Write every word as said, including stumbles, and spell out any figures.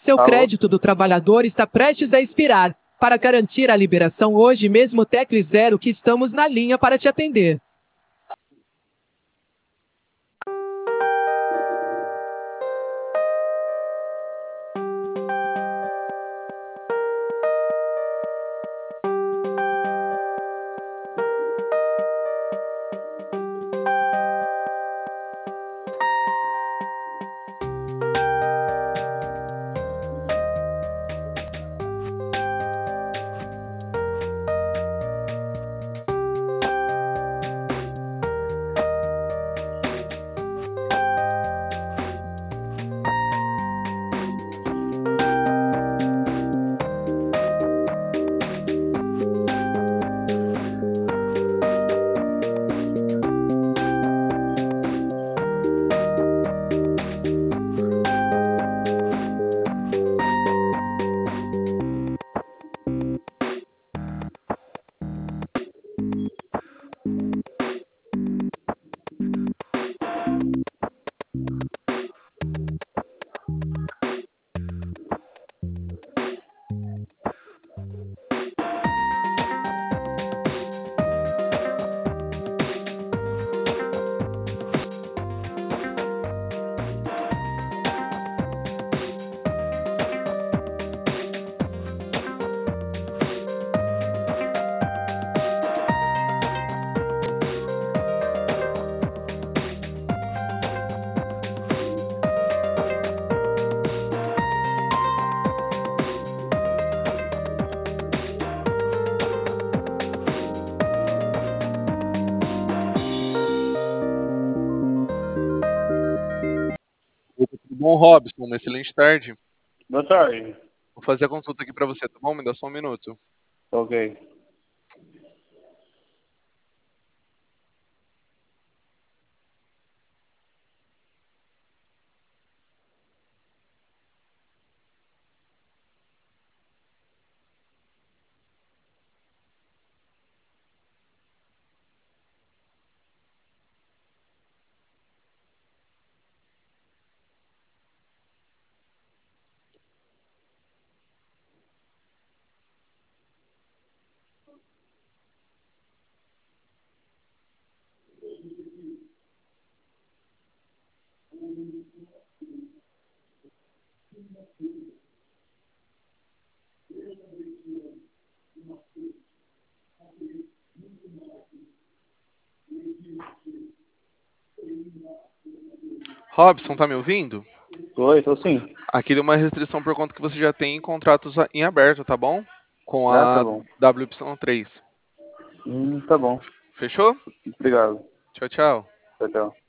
Seu Alô? crédito do trabalhador está prestes a expirar. Para garantir a liberação hoje mesmo, tecle zero que estamos na linha para te atender. Opa, tudo bom, Robson? Uma excelente tarde. Boa tarde. Vou fazer a consulta aqui para você, tá bom? Me dá só um minuto. Ok. Robson, tá me ouvindo? Oi, tô sim. Aqui deu uma restrição por conta que você já tem contratos em aberto, tá bom? Com Ah, tá a bom. W Y três. Hum, tá bom. Fechou? Obrigado. Tchau, tchau. Tchau, tchau.